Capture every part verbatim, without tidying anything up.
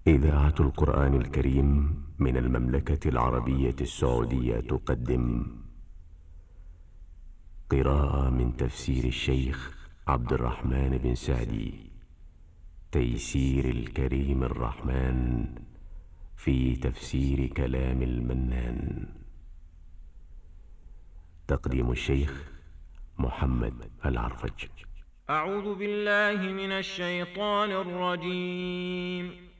إذاعة القرآن الكريم من المملكة العربية السعودية تقدم قراءة من تفسير الشيخ عبد الرحمن بن سعدي، تيسير الكريم الرحمن في تفسير كلام المنان. تقديم الشيخ محمد العرفج. أعوذ بالله من الشيطان الرجيم.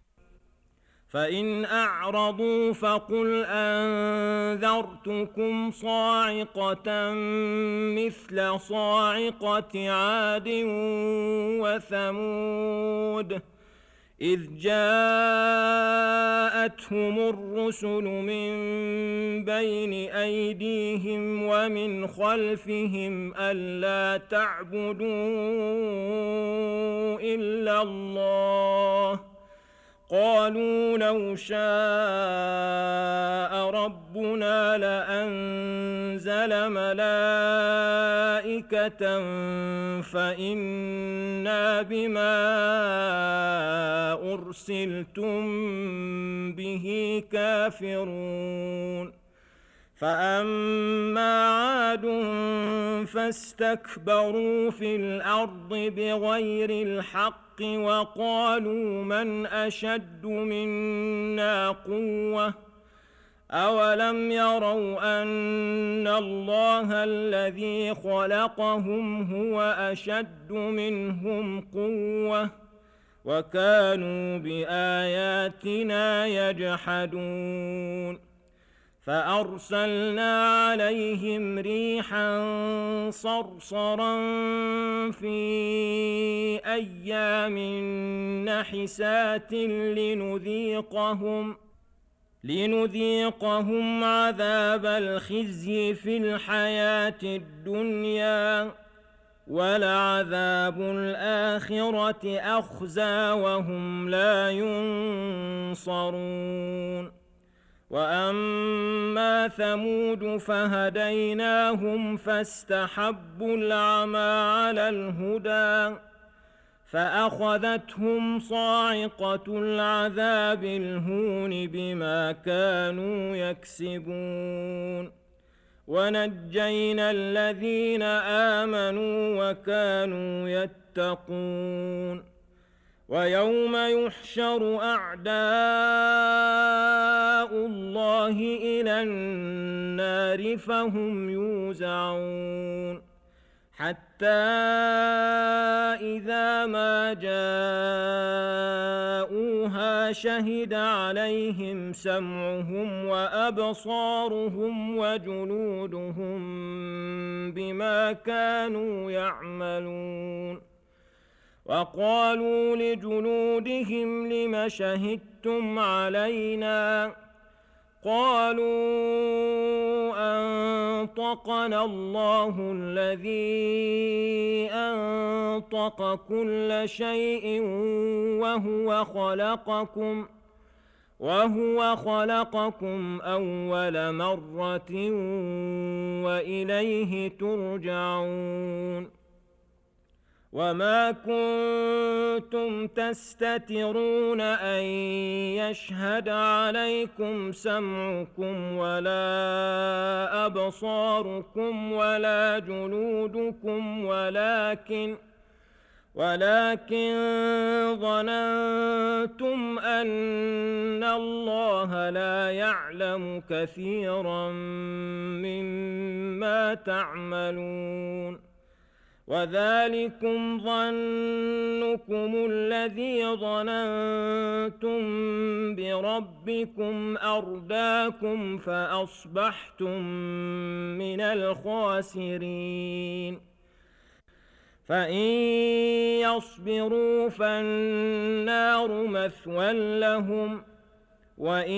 فإن أعرضوا فقل أنذرتكم صاعقة مثل صاعقة عاد وثمود إذ جاءتهم الرسل من بين أيديهم ومن خلفهم ألا تعبدوا إلا الله قالوا لو شاء ربنا لأنزل ملائكة فإنا بما أرسلتم به كافرون. فأما عاد فاستكبروا في الأرض بغير الحق وقالوا من أشد منا قوة أولم يروا أن الله الذي خلقهم هو أشد منهم قوة وكانوا بآياتنا يجحدون. فأرسلنا عليهم ريحا صرصرا في أيام نحسات لنذيقهم لنذيقهم عذاب الخزي في الحياة الدنيا ولعذاب الآخرة أخزى وهم لا ينصرون. وأما ثمود فهديناهم فاستحبوا العمى على الهدى فأخذتهم صاعقة العذاب الهون بما كانوا يكسبون. ونجينا الذين آمنوا وكانوا يتقون. ويوم يحشر أعداء الله إلى النار فهم يوزعون حتى إذا ما جاءوها شهد عليهم سمعهم وأبصارهم وجلودهم بما كانوا يعملون. وقالوا لجلودهم لم شهدتم علينا قالوا أنطقنا الله الذي أنطق كل شيء وهو خلقكم وهو خلقكم أول مرة وإليه ترجعون. وما كنتم تستترون أن يشهد عليكم سمعكم ولا أبصاركم ولا جلودكم ولكن ولكن ظننتم أن الله لا يعلم كثيرا مما تعملون. وذلكم ظنكم الذي ظننتم بربكم أرداكم فأصبحتم من الخاسرين. فإن يصبروا فالنار مثوى لهم وإن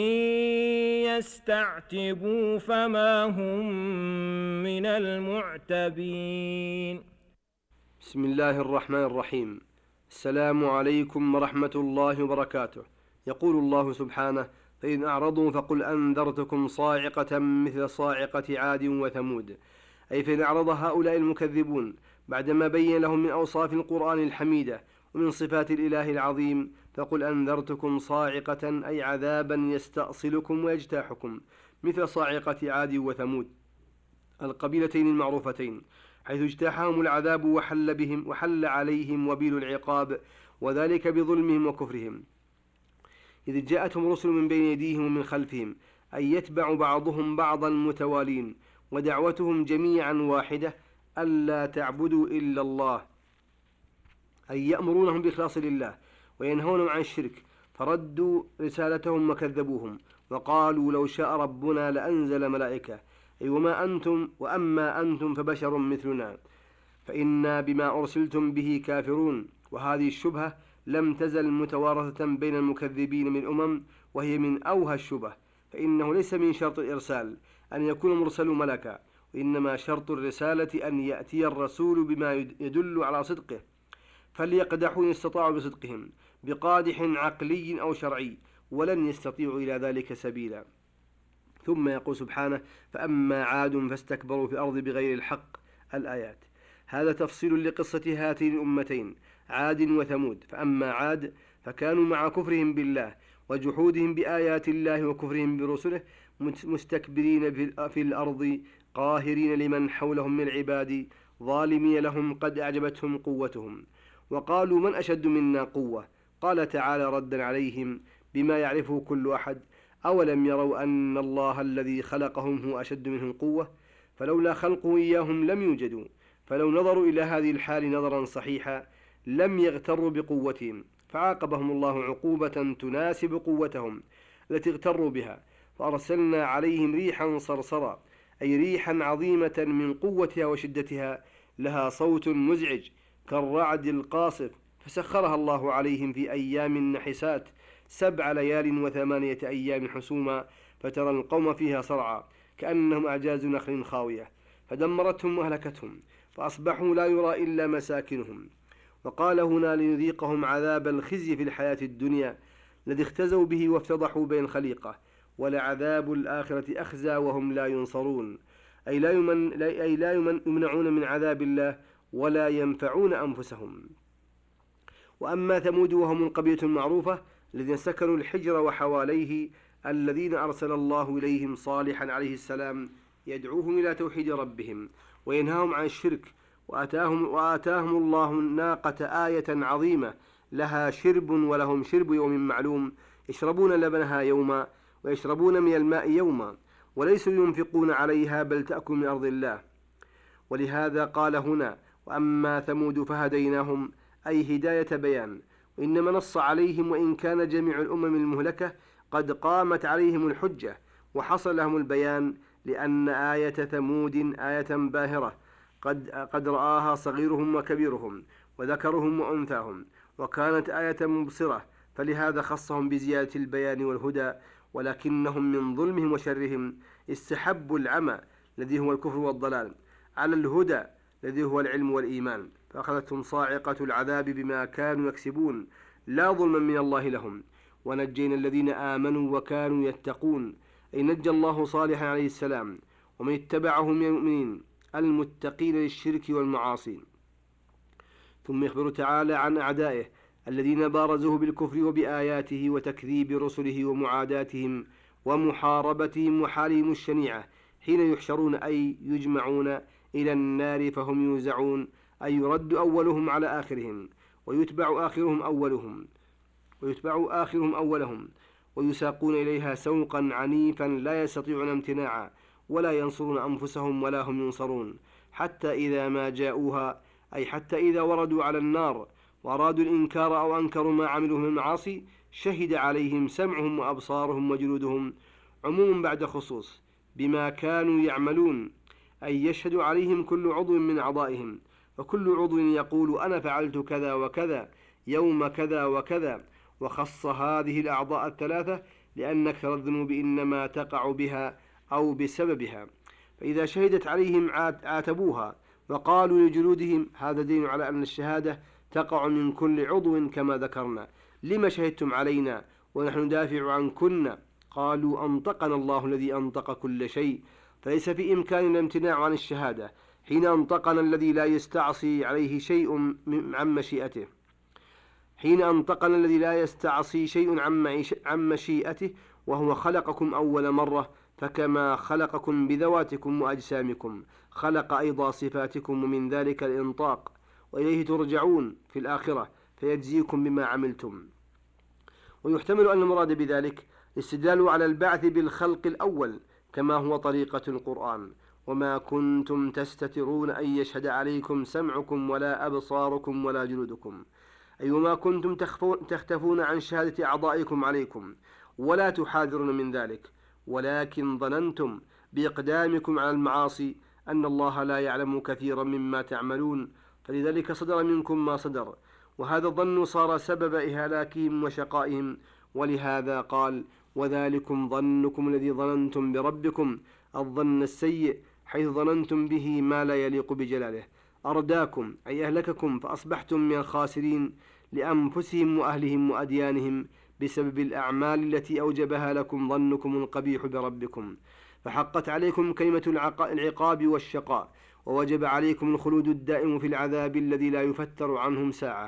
يستعتبوا فما هم من المعتبين. بسم الله الرحمن الرحيم. السلام عليكم ورحمة الله وبركاته. يقول الله سبحانه: فإن أعرضوا فقل أنذرتكم صاعقة مثل صاعقة عاد وثمود، أي فإن أعرض هؤلاء المكذبون بعدما بين لهم من أوصاف القرآن الحميدة ومن صفات الإله العظيم فقل أنذرتكم صاعقة أي عذابا يستأصلكم ويجتاحكم مثل صاعقة عاد وثمود القبيلتين المعروفتين، حيث اجتاحهم العذاب وحل بهم وحل عليهم وبيل العقاب، وذلك بظلمهم وكفرهم، إذ جاءتهم رسل من بين يديهم ومن خلفهم أن يتبع بعضهم بعضا متوالين، ودعوتهم جميعا واحدة ألا تعبدوا إلا الله، أي يأمرونهم بإخلاص لله وينهونهم عن الشرك، فردوا رسالتهم وكذبوهم وقالوا لو شاء ربنا لأنزل ملائكة، أي وما أنتم وأما أنتم فبشر مثلنا فإنا بما أرسلتم به كافرون. وهذه الشبهة لم تزل متوارثة بين المكذبين من الأمم، وهي من أوهى الشبه، فإنه ليس من شرط الإرسال أن يكون المرسل ملكا، وإنما شرط الرسالة أن يأتي الرسول بما يدل على صدقه، فليقدحوا إن استطاعوا بصدقهم بقادح عقلي أو شرعي، ولن يستطيعوا إلى ذلك سبيلا. ثم يقول سبحانه: فأما عاد فاستكبروا في الأرض بغير الحق. الآيات. هذا تفصيل لقصة هاتين الأمتين عاد وثمود. فأما عاد فكانوا مع كفرهم بالله وجحودهم بآيات الله وكفرهم برسله مستكبرين في الأرض قاهرين لمن حولهم من العباد ظالمين لهم قد أعجبتهم قوتهم، وقالوا من أشد منا قوة. قال تعالى ردا عليهم بما يعرفه كل أحد: أولم يروا أن الله الذي خلقهم هو أشد منهم قوة، فلولا خلقه إياهم لم يوجدوا، فلو نظروا إلى هذه الحال نظرا صحيحا لم يغتروا بقوتهم، فعاقبهم الله عقوبة تناسب قوتهم التي اغتروا بها، فأرسلنا عليهم ريحا صرصرا، أي ريحا عظيمة من قوتها وشدتها، لها صوت مزعج كالرعد القاصف، فسخرها الله عليهم في أيام نحسات سبع ليال وثمانية أيام حسوما، فترى القوم فيها صرعى كأنهم أعجاز نخل خاوية، فدمرتهم وأهلكتهم، فأصبحوا لا يرى إلا مساكنهم. وقال هنا: لنذيقهم عذاب الخزي في الحياة الدنيا الذي اختزوا به وافتضحوا بين الخليقة، ولعذاب الآخرة أخزى وهم لا ينصرون، أي لا, يمن أي لا يمن يمنعون من عذاب الله ولا ينفعون أنفسهم. وأما ثمود وهم القبيلة المعروفة الذين سكنوا الحجر وحواليه، الذين أرسل الله إليهم صالحا عليه السلام يدعوهم إلى توحيد ربهم وينهاهم عن الشرك، وآتاهم, وآتاهم الله الناقة آية عظيمة لها شرب ولهم شرب يوم معلوم، يشربون لبنها يوما ويشربون من الماء يوما، وليسوا ينفقون عليها بل تأكل من أرض الله. ولهذا قال هنا: وأما ثمود فهديناهم، أي هداية بيان، وإنما نص عليهم، وإن كان جميع الأمم المهلكة قد قامت عليهم الحجة وحصل لهم البيان، لأن آية ثمود آية باهرة قد, قد رآها صغيرهم وكبيرهم وذكرهم وأنثاهم، وكانت آية مبصرة، فلهذا خصهم بزيادة البيان والهدى، ولكنهم من ظلمهم وشرهم استحبوا العمى الذي هو الكفر والضلال على الهدى الذي هو العلم والإيمان، فأخذتهم صاعقة العذاب بما كانوا يكسبون لا ظلما من الله لهم. ونجينا الذين آمنوا وكانوا يتقون، أي نجى الله صالحا عليه السلام ومن اتبعه من المؤمنين المتقين للشرك والمعاصي. ثم يخبر تعالى عن أعدائه الذين بارزوه بالكفر وبآياته وتكذيب رسله ومعاداتهم ومحاربتهم وحالهم الشنيعة حين يحشرون، أي يجمعون إلى النار فهم يوزعون، أي يرد أولهم على آخرهم ويتبع آخرهم أولهم ويتبع آخرهم أولهم ويساقون إليها سوقا عنيفا لا يستطيعون امتناعا ولا ينصرون أنفسهم ولا هم ينصرون، حتى إذا ما جاءوها، أي حتى إذا وردوا على النار وأرادوا الإنكار أو أنكروا ما عملوا من المعاصي، شهد عليهم سمعهم وأبصارهم وجلودهم عموم بعد خصوص بما كانوا يعملون، أي يشهد عليهم كل عضو من أعضائهم، وكل عضو يقول أنا فعلت كذا وكذا يوم كذا وكذا. وخص هذه الأعضاء الثلاثة لأن أكثر الذنوب إنما تقع بها أو بسببها، فإذا شهدت عليهم عاتبوها وقالوا لجلودهم: هذا دين على أن الشهادة تقع من كل عضو كما ذكرنا، لما شهدتم علينا ونحن ندافع عنكن؟ قالوا: أنطقنا الله الذي أنطق كل شيء، فليس في إمكاننا الامتناع عن الشهادة حين أنطقنا الذي لا يستعصي عليه شيء عن مشيئته، حين أنطقنا الذي لا يستعصي شيء عن مشيئته وهو خلقكم أول مرة، فكما خلقكم بذواتكم وأجسامكم خلق أيضا صفاتكم، ومن ذلك الإنطاق، وإليه ترجعون في الآخرة فيجزيكم بما عملتم. ويحتمل أن المراد بذلك الاستدلال على البعث بالخلق الأول كما هو طريقة القرآن: وما كنتم تستترون أن يشهد عليكم سمعكم ولا أبصاركم ولا جلودكم، أي وما كنتم تختفون عن شهادة أعضائكم عليكم ولا تحاذرون من ذلك، ولكن ظننتم بإقدامكم على المعاصي أن الله لا يعلم كثيرا مما تعملون، فلذلك صدر منكم ما صدر، وهذا الظن صار سبب إهلاكهم وشقائهم. ولهذا قال: وذلكم ظنكم الذي ظننتم بربكم الظن السيء، حيث ظننتم به ما لا يليق بجلاله، أرداكم أي أهلككم، فأصبحتم من الخاسرين لأنفسهم وأهلهم وأديانهم بسبب الأعمال التي أوجبها لكم ظنكم القبيح بربكم، فحقت عليكم كلمة العقاب والشقاء، ووجب عليكم الخلود الدائم في العذاب الذي لا يفتر عنهم ساعة.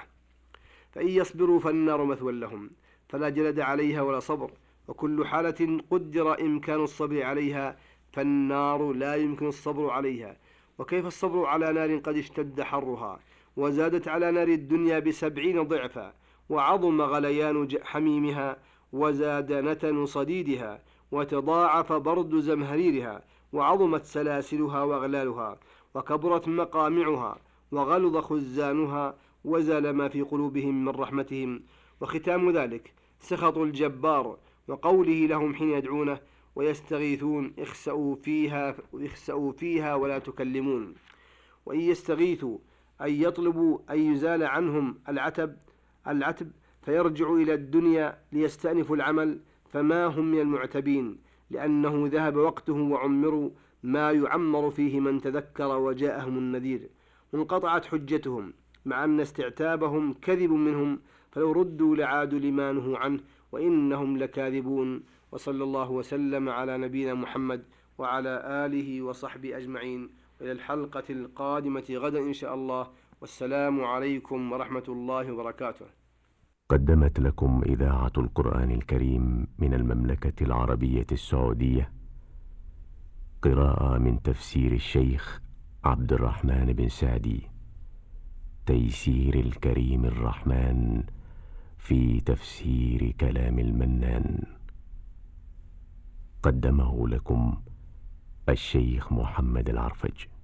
فإن يصبروا فالنار مثوى لهم، فلا جلد عليها ولا صبر، وكل حالة قدر إمكان الصبر عليها فالنار لا يمكن الصبر عليها. وكيف الصبر على نار قد اشتد حرها وزادت على نار الدنيا بسبعين ضعفا، وعظم غليان حميمها، وزاد نتن صديدها، وتضاعف برد زمهريرها، وعظمت سلاسلها وأغلالها، وكبرت مقامعها، وغلظ خزانها، وزال ما في قلوبهم من رحمتهم. وختام ذلك سخط الجبار، وقوله لهم حين يدعونه ويستغيثون: اخسأوا فيها, اخسأوا فيها ولا تكلمون. وإن يستغيثوا أي يطلبوا أن يزال عنهم العتب العتب فيرجعوا إلى الدنيا ليستأنفوا العمل، فما هم من المعتبين، لأنه ذهب وقته وعمروا ما يعمر فيه من تذكر وجاءهم النذير، وانقطعت حجتهم، مع أن استعتابهم كذب منهم، فلو ردوا لعادوا لما نهوا عنه وإنهم لكاذبون. وصلى الله وسلم على نبينا محمد وعلى آله وصحبه أجمعين، إلى الحلقة القادمة غدا إن شاء الله، والسلام عليكم ورحمة الله وبركاته. قدمت لكم إذاعة القرآن الكريم من المملكة العربية السعودية قراءة من تفسير الشيخ عبد الرحمن بن سعدي، تيسير الكريم الرحمن في تفسير كلام المنان. قدمه لكم الشيخ محمد العرفج.